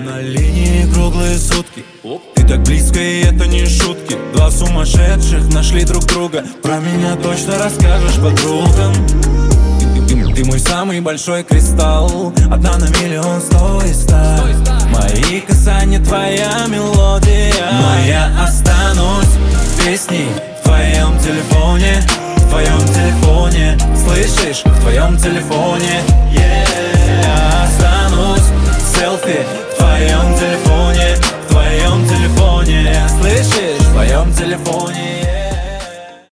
на линии круглые сутки. Ты так близко, и это не шутки. Два сумасшедших нашли друг друга. Про меня точно расскажешь подругам. Ты мой самый большой кристалл. Одна на миллион, 100 и 100. Мои касания, твоя мелодия. Но я останусь песней в твоем телефоне. В твоем телефоне, слышишь, в твоем телефоне.